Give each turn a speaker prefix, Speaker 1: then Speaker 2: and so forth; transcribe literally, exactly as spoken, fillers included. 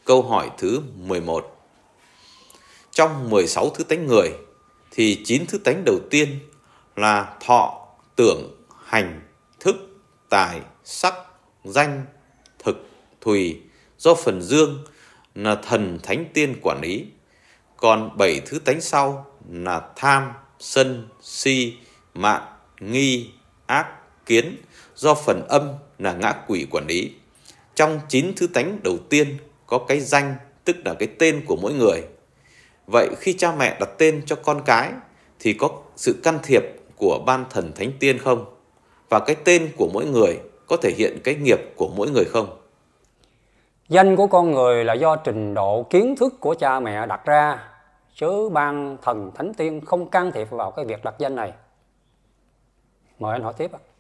Speaker 1: Câu hỏi thứ mười một. Trong mười sáu thứ tánh người thì chín thứ tánh đầu tiên là thọ, tưởng, hành, thức, tài, sắc, danh, thực, thùy do phần dương là thần thánh tiên quản lý. Còn bảy thứ tánh sau là tham, sân, si, mạn, nghi, ác, kiến do phần âm là ngã quỷ quản lý. Trong chín thứ tánh đầu tiên có cái danh, tức là cái tên của mỗi người. Vậy khi cha mẹ đặt tên cho con cái thì có sự can thiệp của ban thần thánh tiên không? Và cái tên của mỗi người có thể hiện cái nghiệp của mỗi người không?
Speaker 2: Danh của con người là do trình độ kiến thức của cha mẹ đặt ra, chứ ban thần thánh tiên không can thiệp vào cái việc đặt danh này. Mời anh hỏi tiếp ạ.